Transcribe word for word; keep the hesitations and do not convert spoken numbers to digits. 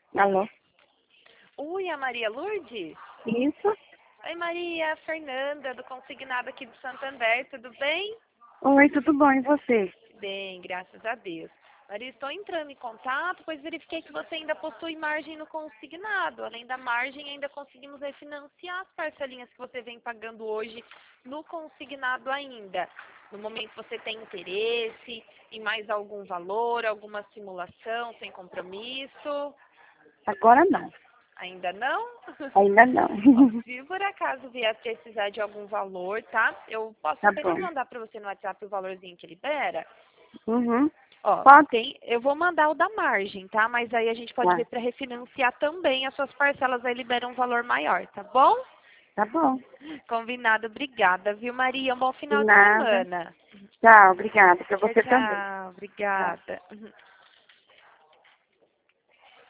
Alô? Oi, a Maria Lourdes? Isso? Oi, Maria, Fernanda, do Consignado aqui do Santander, tudo bem? Oi, tudo bom? E você? Bem, graças a Deus. Maria, estou entrando em contato, pois verifiquei que você ainda possui margem no consignado. Além da margem, ainda conseguimos refinanciar as parcelinhas que você vem pagando hoje no consignado ainda. No momento você tem interesse em mais algum valor, alguma simulação sem compromisso? Agora não. Ainda não? Ainda não. Ó, se por acaso vier precisar de algum valor, tá? Eu posso Tá apenas bom. mandar para você no WhatsApp o valorzinho que libera? Uhum. Ó, Pode? tem, eu vou mandar o da margem, tá? Mas aí a gente pode Tá. ver para refinanciar também as suas parcelas, aí libera um valor maior, tá bom? Tá bom. Combinado, obrigada, viu, Maria? Um bom De final de nada. semana. Tchau, obrigada. Pra Tchau, você também. tchau, Tchau. obrigada.